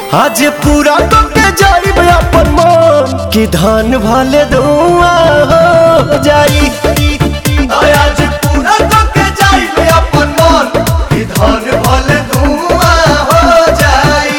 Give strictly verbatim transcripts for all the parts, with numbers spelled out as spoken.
आज पूरा करके जाइब अपन मन कि धान भले धुआं हो जाई। आज पूरा करके जाइब अपन मन कि धान भले धुआं हो जाई।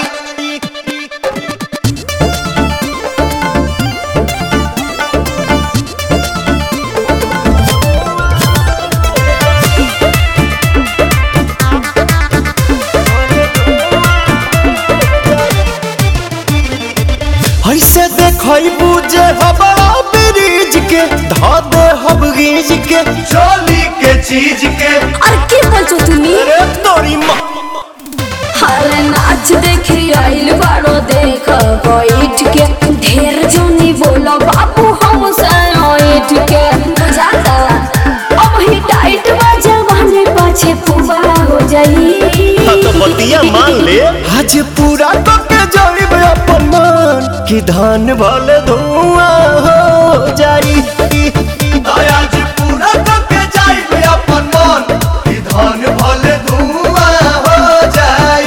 ऐसे देखबू जे हवा ब्रिज के धा दे हब गीज के चोली के चीज के। अरे के बोलছো তুমি? अरे तोरी माँ हर नाच देखी आइल बारो देख बैठ के ढेर जोनी बोलो बाबू हम साइट के बुझाता अब ही टाइट बाजा बने पाछे पुबा हो जाई। तो बतिया मान ले आज पूरा करके जाइब अपन मन कि धान भले धुआं हो जाई। आज पूरा करके जाइब अपन मन कि धान भले धुआं हो जाई।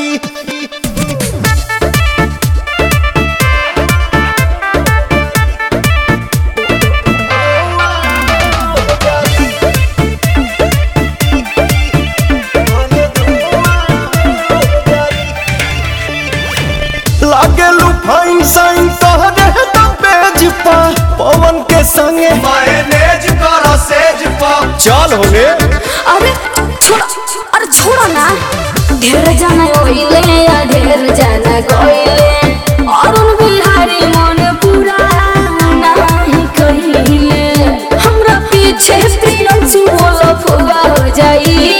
लागेलू फाइन साइन तोहरे तो पेज पा पवन के संगे मैनेज करो सेज पा चल होगे। अरे छोड़ा अरे छोड़ा ना ढेर जाना कोइले या ढेर जाना कोइले अरुण बिहारी मन पूरा नहीं कहिले हमरा पीछे प्रियंशु बोलो फुगा हो जाई।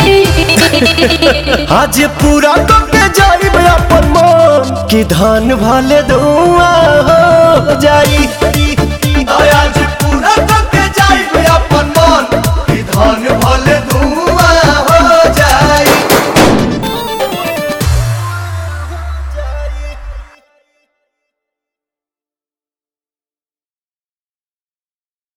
आज पूरा करके जाइब अपन मन कि धान भले धुआं हो जाई। आज पूरा करके जाइब अपन